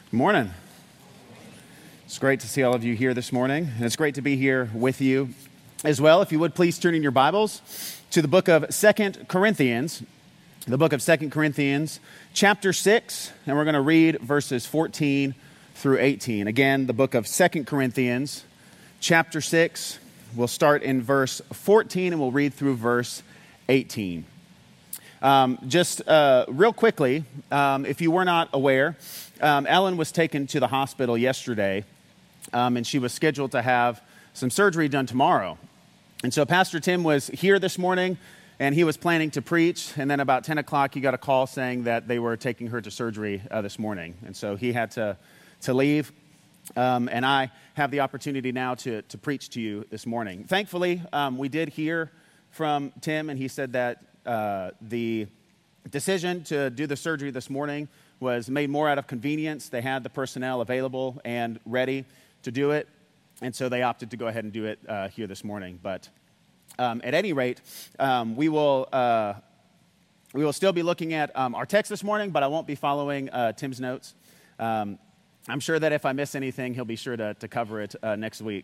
Good morning. It's great to see all of you here this morning, and it's great to be here with you as well. If you would please turn in your Bibles to the book of 2 Corinthians, chapter 6, and we're going to read verses 14 through 18. Again, the book of 2 Corinthians, chapter 6. We'll start in verse 14, and we'll read through verse 18. Real quickly, if you were not aware, Ellen was taken to the hospital yesterday, and she was scheduled to have some surgery done tomorrow. And so Pastor Tim was here this morning, and he was planning to preach, and then about 10 o'clock he got a call saying that they were taking her to surgery this morning. And so he had to leave, and I have the opportunity now to preach to you this morning. Thankfully, we did hear from Tim, and he said that the decision to do the surgery this morning was made more out of convenience. They had the personnel available and ready to do it, and so they opted to go ahead and do it here this morning. But at any rate, we will still be looking at our text this morning, but I won't be following Tim's notes. I'm sure that if I miss anything, he'll be sure to cover it next week.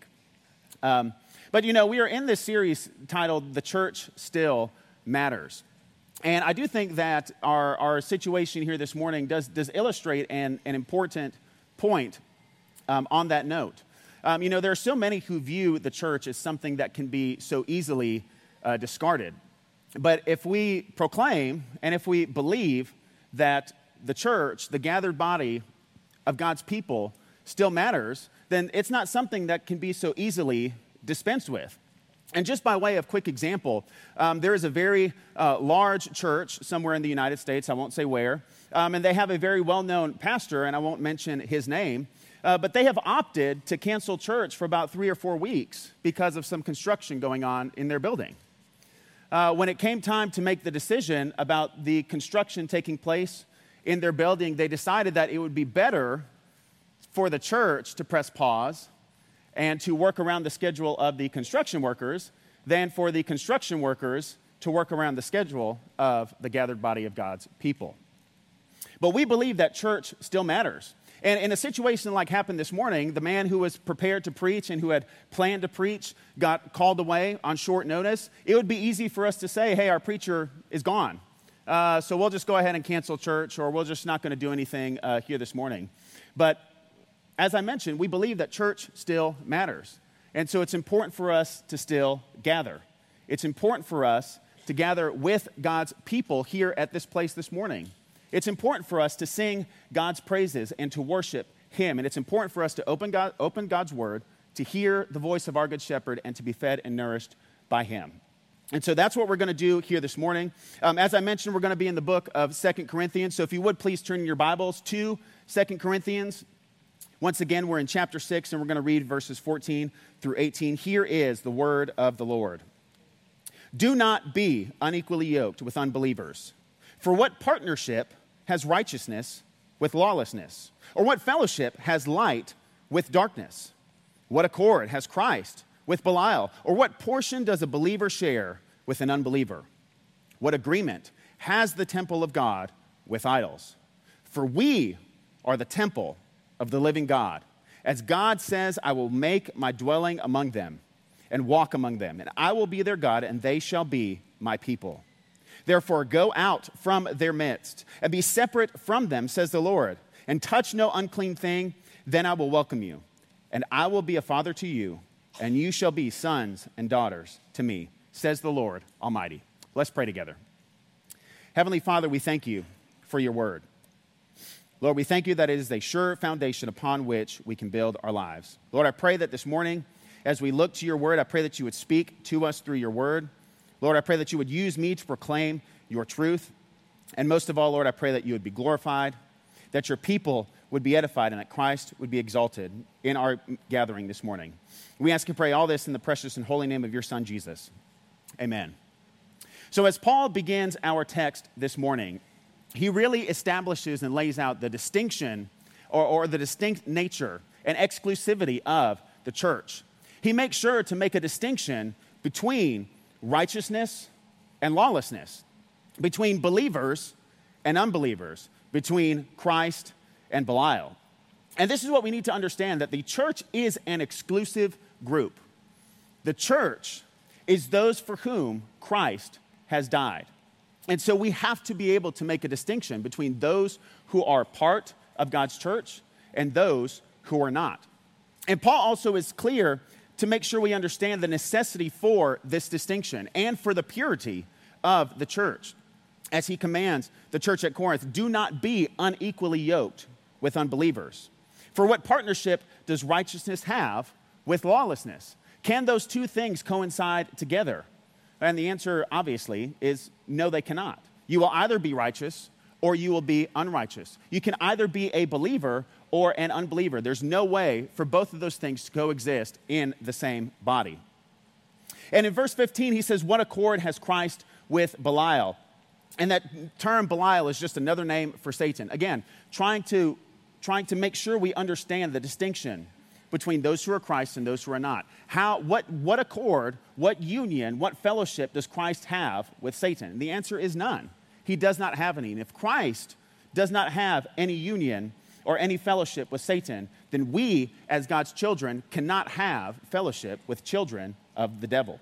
But you know, we are in this series titled "The Church Still Matters." And I do think that our situation here this morning does illustrate an important point on that note. There are so many who view the church as something that can be so easily discarded. But if we proclaim and if we believe that the church, the gathered body of God's people, still matters, then it's not something that can be so easily dispensed with. And just by way of quick example, there is a very large church somewhere in the United States, I won't say where, and they have a very well-known pastor, and I won't mention his name, but they have opted to cancel church for about 3 or 4 weeks because of some construction going on in their building. When it came time to make the decision about the construction taking place in their building, they decided that it would be better for the church to press pause and to work around the schedule of the construction workers than for the construction workers to work around the schedule of the gathered body of God's people. But we believe that church still matters. And in a situation like happened this morning, the man who was prepared to preach and who had planned to preach got called away on short notice. It would be easy for us to say, hey, our preacher is gone. So we'll just go ahead and cancel church, or we're just not going to do anything here this morning. But as I mentioned, we believe that church still matters. And so it's important for us to still gather. It's important for us to gather with God's people here at this place this morning. It's important for us to sing God's praises and to worship Him. And it's important for us to open God's Word, to hear the voice of our Good Shepherd, and to be fed and nourished by Him. And so that's what we're going to do here this morning. As I mentioned, we're going to be in the book of 2 Corinthians. So if you would, please turn your Bibles to 2 Corinthians. Once again, we're in chapter 6, and we're going to read verses 14 through 18. Here is the word of the Lord. Do not be unequally yoked with unbelievers. For what partnership has righteousness with lawlessness? Or what fellowship has light with darkness? What accord has Christ with Belial? Or what portion does a believer share with an unbeliever? What agreement has the temple of God with idols? For we are the temple of the living God. As God says, I will make my dwelling among them and walk among them, and I will be their God, and they shall be my people. Therefore, go out from their midst and be separate from them, says the Lord, and touch no unclean thing. Then I will welcome you, and I will be a father to you, and you shall be sons and daughters to me, says the Lord Almighty. Let's pray together. Heavenly Father, we thank you for your word. Lord, we thank you that it is a sure foundation upon which we can build our lives. Lord, I pray that this morning, as we look to your word, I pray that you would speak to us through your word. Lord, I pray that you would use me to proclaim your truth. And most of all, Lord, I pray that you would be glorified, that your people would be edified, and that Christ would be exalted in our gathering this morning. We ask and pray all this in the precious and holy name of your Son, Jesus. Amen. So as Paul begins our text this morning, he really establishes and lays out the distinction or the distinct nature and exclusivity of the church. He makes sure to make a distinction between righteousness and lawlessness, between believers and unbelievers, between Christ and Belial. And this is what we need to understand, that the church is an exclusive group. The church is those for whom Christ has died. And so we have to be able to make a distinction between those who are part of God's church and those who are not. And Paul also is clear to make sure we understand the necessity for this distinction and for the purity of the church. As he commands the church at Corinth, do not be unequally yoked with unbelievers. For what partnership does righteousness have with lawlessness? Can those two things coincide together? And the answer, obviously, is no, they cannot. You will either be righteous or you will be unrighteous. You can either be a believer or an unbeliever. There's no way for both of those things to coexist in the same body. And in verse 15, he says, what accord has Christ with Belial? And that term Belial is just another name for Satan. Again, trying to make sure we understand the distinction between those who are Christ and those who are not. What accord, what union, what fellowship does Christ have with Satan? And the answer is none. He does not have any. And if Christ does not have any union or any fellowship with Satan, then we, as God's children, cannot have fellowship with children of the devil.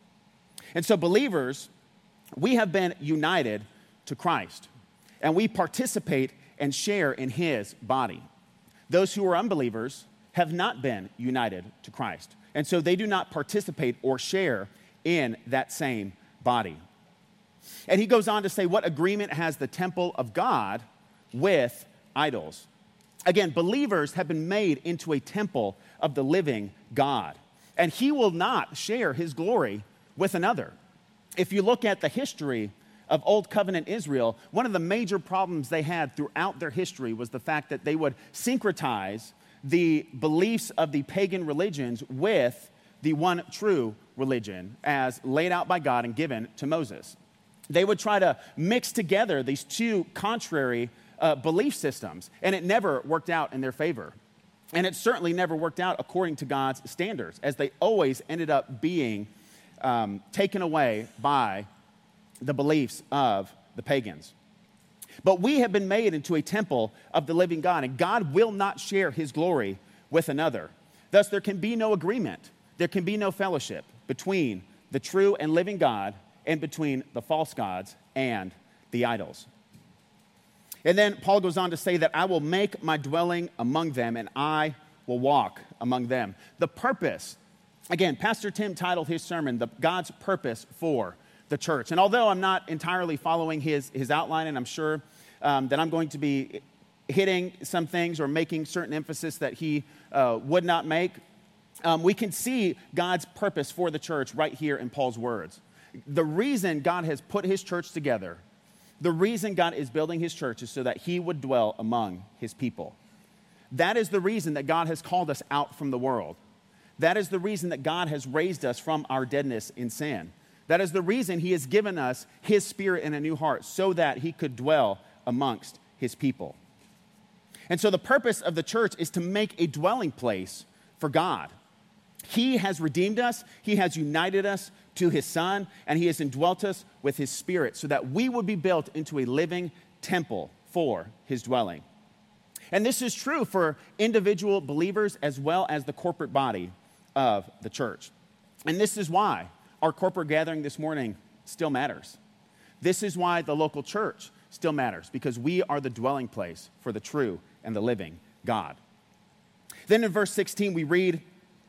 And so believers, we have been united to Christ, and we participate and share in his body. Those who are unbelievers have not been united to Christ, and so they do not participate or share in that same body. And he goes on to say, what agreement has the temple of God with idols? Again, believers have been made into a temple of the living God, and he will not share his glory with another. If you look at the history of Old Covenant Israel, one of the major problems they had throughout their history was the fact that they would syncretize the beliefs of the pagan religions with the one true religion as laid out by God and given to Moses. They would try to mix together these two contrary belief systems, and it never worked out in their favor. And it certainly never worked out according to God's standards, as they always ended up being taken away by the beliefs of the pagans. But we have been made into a temple of the living God, and God will not share his glory with another. Thus, there can be no agreement, there can be no fellowship between the true and living God and between the false gods and the idols. And then Paul goes on to say that I will make my dwelling among them, and I will walk among them. The purpose, again, Pastor Tim titled his sermon, God's Purpose for the Church. And although I'm not entirely following his outline, and I'm sure that I'm going to be hitting some things or making certain emphasis that he would not make, we can see God's purpose for the church right here in Paul's words. The reason God has put his church together, the reason God is building his church is so that he would dwell among his people. That is the reason that God has called us out from the world. That is the reason that God has raised us from our deadness in sin. That is the reason he has given us his spirit and a new heart, so that he could dwell amongst his people. And so the purpose of the church is to make a dwelling place for God. He has redeemed us, he has united us to his Son, and he has indwelt us with his Spirit so that we would be built into a living temple for his dwelling. And this is true for individual believers as well as the corporate body of the church. And this is why our corporate gathering this morning still matters. This is why the local church still matters, because we are the dwelling place for the true and the living God. Then in verse 17 we read,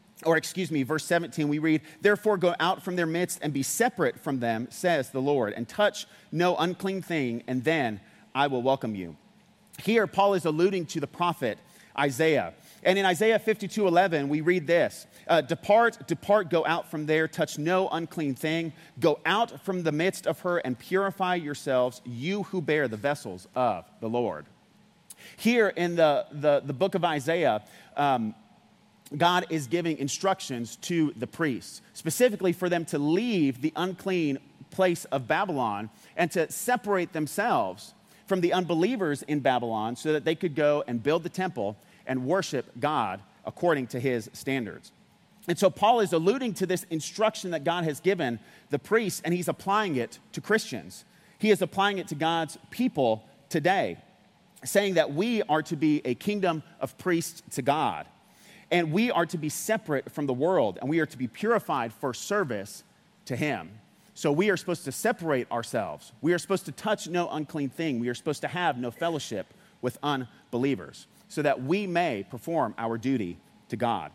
therefore go out from their midst and be separate from them, says the Lord, and touch no unclean thing, and then I will welcome you. Here Paul is alluding to the prophet Isaiah. And in Isaiah 52:11, we read this, depart, go out from there, touch no unclean thing, go out from the midst of her and purify yourselves, you who bear the vessels of the Lord. Here in the book of Isaiah, God is giving instructions to the priests, specifically for them to leave the unclean place of Babylon and to separate themselves from the unbelievers in Babylon so that they could go and build the temple and worship God according to his standards. And so Paul is alluding to this instruction that God has given the priests, and he's applying it to Christians. He is applying it to God's people today. saying that we are to be a kingdom of priests to God. And we are to be separate from the world, and we are to be purified for service to him. So we are supposed to separate ourselves. We are supposed to touch no unclean thing. We are supposed to have no fellowship with unbelievers, so that we may perform our duty to God.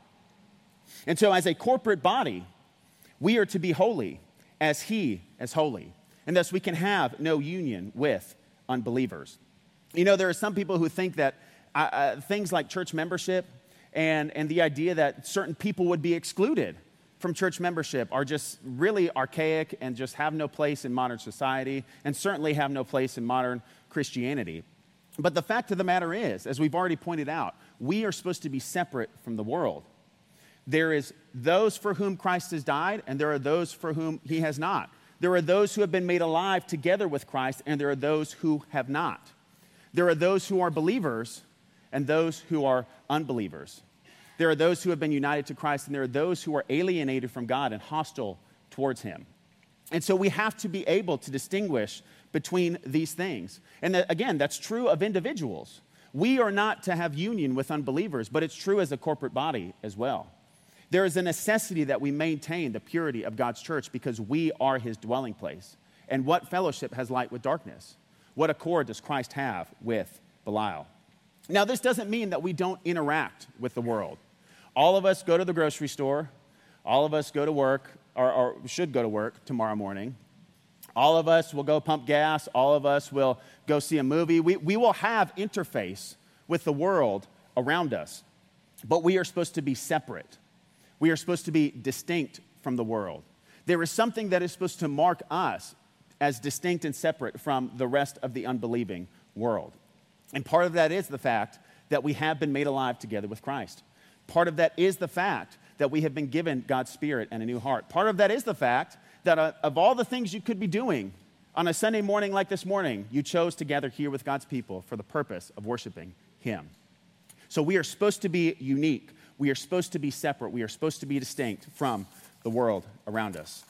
And so as a corporate body, we are to be holy as he is holy, and thus we can have no union with unbelievers. You know, there are some people who think that things like church membership and the idea that certain people would be excluded from church membership are just really archaic and just have no place in modern society, and certainly have no place in modern Christianity. But the fact of the matter is, as we've already pointed out, we are supposed to be separate from the world. There is those for whom Christ has died, and there are those for whom he has not. There are those who have been made alive together with Christ, and there are those who have not. There are those who are believers and those who are unbelievers. There are those who have been united to Christ, and there are those who are alienated from God and hostile towards him. And so we have to be able to distinguish between these things. And again, that's true of individuals. We are not to have union with unbelievers, but it's true as a corporate body as well. There is a necessity that we maintain the purity of God's church because we are his dwelling place. And what fellowship has light with darkness? What accord does Christ have with Belial? Now, this doesn't mean that we don't interact with the world. All of us go to the grocery store. All of us go to work, or should go to work tomorrow morning. All of us will go pump gas. All of us will go see a movie. We will have interface with the world around us, but we are supposed to be separate. We are supposed to be distinct from the world. There is something that is supposed to mark us as distinct and separate from the rest of the unbelieving world. And part of that is the fact that we have been made alive together with Christ. Part of that is the fact that we have been given God's Spirit and a new heart. Part of that is the fact that of all the things you could be doing on a Sunday morning like this morning, you chose to gather here with God's people for the purpose of worshiping him. So we are supposed to be unique. We are supposed to be separate. We are supposed to be distinct from the world around us.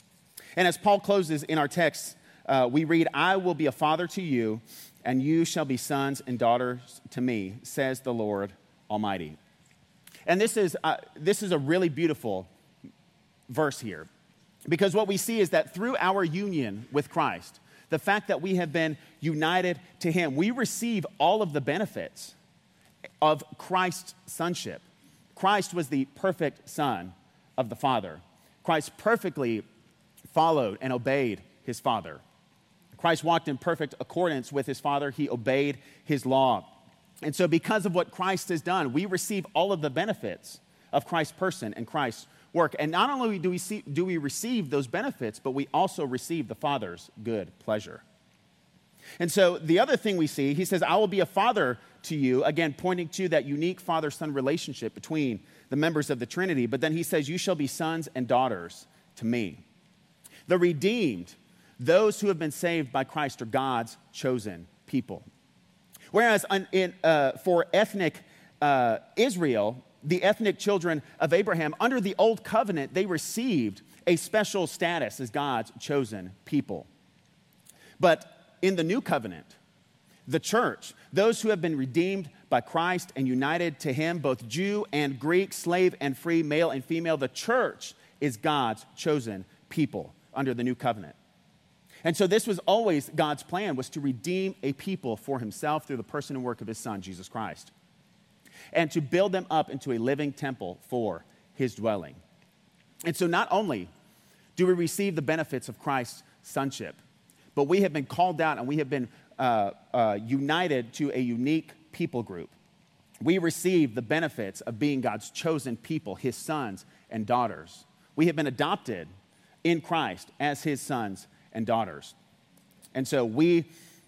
And as Paul closes in our text, we read, "I will be a father to you, and you shall be sons and daughters to me, says the Lord Almighty." And this is a really beautiful verse here, because what we see is that through our union with Christ, the fact that we have been united to him, we receive all of the benefits of Christ's sonship. Christ was the perfect son of the Father. Christ perfectly followed and obeyed his Father. Christ walked in perfect accordance with his Father. He obeyed his law. And so because of what Christ has done, we receive all of the benefits of Christ's person and Christ's work. And not only do we receive those benefits, but we also receive the Father's good pleasure. And so the other thing we see, he says, "I will be a father to you," again, pointing to that unique father-son relationship between the members of the Trinity. But then he says, "You shall be sons and daughters to me." The redeemed, those who have been saved by Christ, are God's chosen people. Whereas for ethnic Israel, the ethnic children of Abraham, under the old covenant, they received a special status as God's chosen people. But in the new covenant, the church, those who have been redeemed by Christ and united to him, both Jew and Greek, slave and free, male and female, the church is God's chosen people under the new covenant. And so this was always God's plan, was to redeem a people for himself through the person and work of his Son, Jesus Christ, and to build them up into a living temple for his dwelling. And so not only do we receive the benefits of Christ's sonship, but we have been called out and we have been united to a unique people group. We receive the benefits of being God's chosen people, his sons and daughters. We have been adopted in Christ as his sons and daughters. And so we,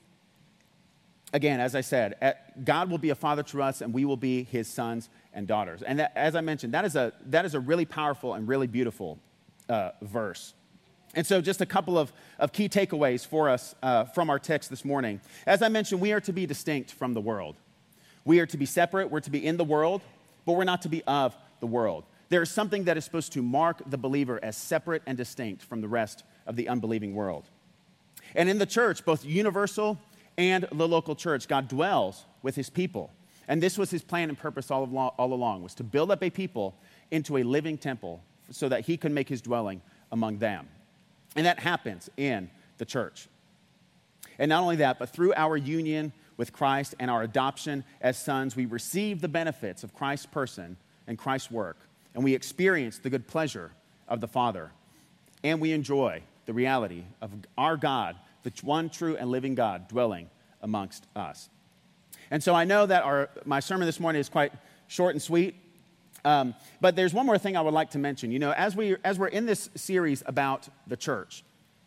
again, as I said, God will be a father to us and we will be his sons and daughters. And that, as I mentioned, that is a really powerful and really beautiful verse. And so just a couple of key takeaways for us from our text this morning. As I mentioned, we are to be distinct from the world. We are to be separate. We're to be in the world, but we're not to be of the world. There is something that is supposed to mark the believer as separate and distinct from the rest of the unbelieving world. And in the church, both universal and the local church, God dwells with his people. And this was his plan and purpose all along, was to build up a people into a living temple so that he could make his dwelling among them. And that happens in the church. And not only that, but through our union with Christ and our adoption as sons, we receive the benefits of Christ's person and Christ's work, and we experience the good pleasure of the Father. And we enjoy the reality of our God, the one true and living God, dwelling amongst us. And so I know that my sermon this morning is quite short and sweet, but there's one more thing I would like to mention. You know, as we're in this series about the church,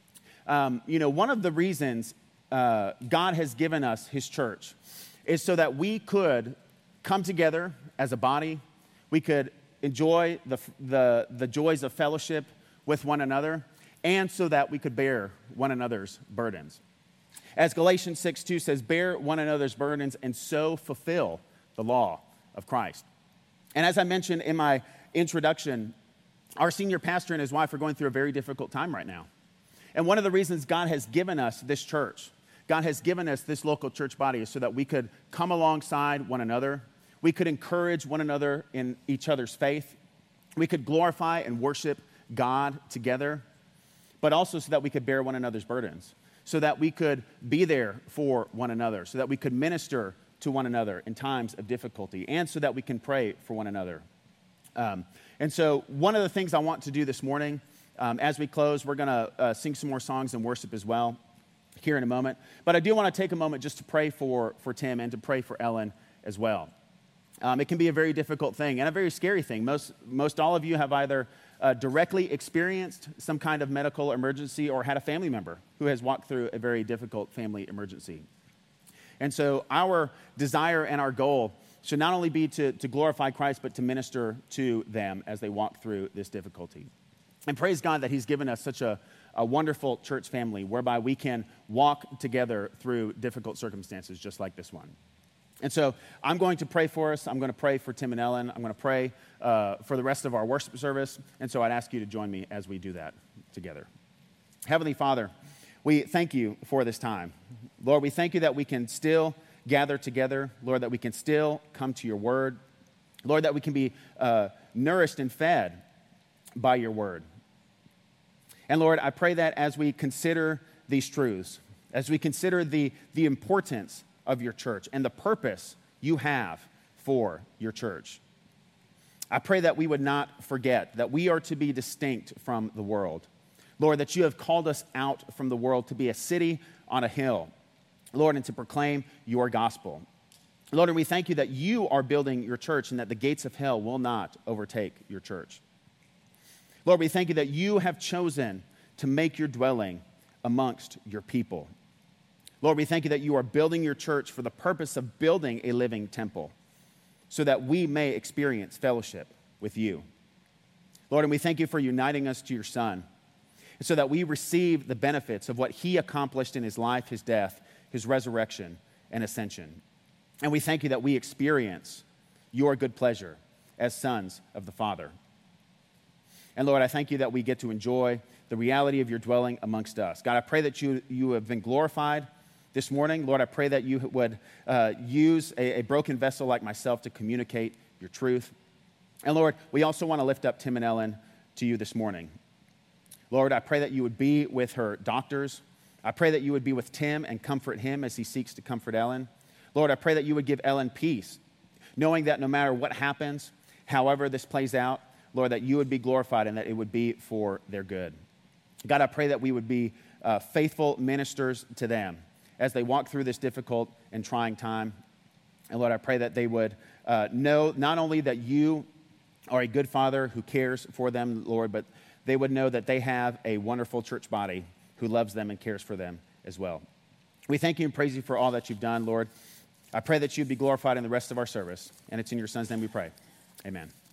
one of the reasons God has given us his church is so that we could come together as a body, we could enjoy the joys of fellowship with one another, and so that we could bear one another's burdens. As Galatians 6:2 says, bear one another's burdens and so fulfill the law of Christ. And as I mentioned in my introduction, our senior pastor and his wife are going through a very difficult time right now. And one of the reasons God has given us this church, God has given us this local church body, is so that we could come alongside one another. We could encourage one another in each other's faith. We could glorify and worship God together, but also so that we could bear one another's burdens, so that we could be there for one another, so that we could minister to one another in times of difficulty, and so that we can pray for one another. And so one of the things I want to do this morning, as we close, we're going to sing some more songs and worship as well here in a moment. But I do want to take a moment just to pray for Tim and to pray for Ellen as well. It can be a very difficult thing and a very scary thing. Most all of you have either directly experienced some kind of medical emergency or had a family member who has walked through a very difficult family emergency. And so our desire and our goal should not only be to glorify Christ, but to minister to them as they walk through this difficulty. And praise God that he's given us such a wonderful church family whereby we can walk together through difficult circumstances just like this one. And so I'm going to pray for us. I'm going to pray for Tim and Ellen. I'm going to pray for the rest of our worship service. And so I'd ask you to join me as we do that together. Heavenly Father, we thank you for this time. Lord, we thank you that we can still gather together. Lord, that we can still come to your word. Lord, that we can be nourished and fed by your word. And Lord, I pray that as we consider these truths, as we consider the importance of your church and the purpose you have for your church, I pray that we would not forget that we are to be distinct from the world. Lord, that you have called us out from the world to be a city on a hill, Lord, and to proclaim your gospel. Lord, and we thank you that you are building your church and that the gates of hell will not overtake your church. Lord, we thank you that you have chosen to make your dwelling amongst your people. Lord, we thank you that you are building your church for the purpose of building a living temple so that we may experience fellowship with you. Lord, and we thank you for uniting us to your Son so that we receive the benefits of what he accomplished in his life, his death, his resurrection, and ascension. And we thank you that we experience your good pleasure as sons of the Father. And Lord, I thank you that we get to enjoy the reality of your dwelling amongst us. God, I pray that you have been glorified this morning. Lord, I pray that you would use a broken vessel like myself to communicate your truth. And Lord, we also want to lift up Tim and Ellen to you this morning. Lord, I pray that you would be with her doctors. I pray that you would be with Tim and comfort him as he seeks to comfort Ellen. Lord, I pray that you would give Ellen peace, knowing that no matter what happens, however this plays out, Lord, that you would be glorified and that it would be for their good. God, I pray that we would be faithful ministers to them as they walk through this difficult and trying time. And Lord, I pray that they would know not only that you are a good Father who cares for them, Lord, but they would know that they have a wonderful church body who loves them and cares for them as well. We thank you and praise you for all that you've done, Lord. I pray that you'd be glorified in the rest of our service. And it's in your Son's name we pray. Amen.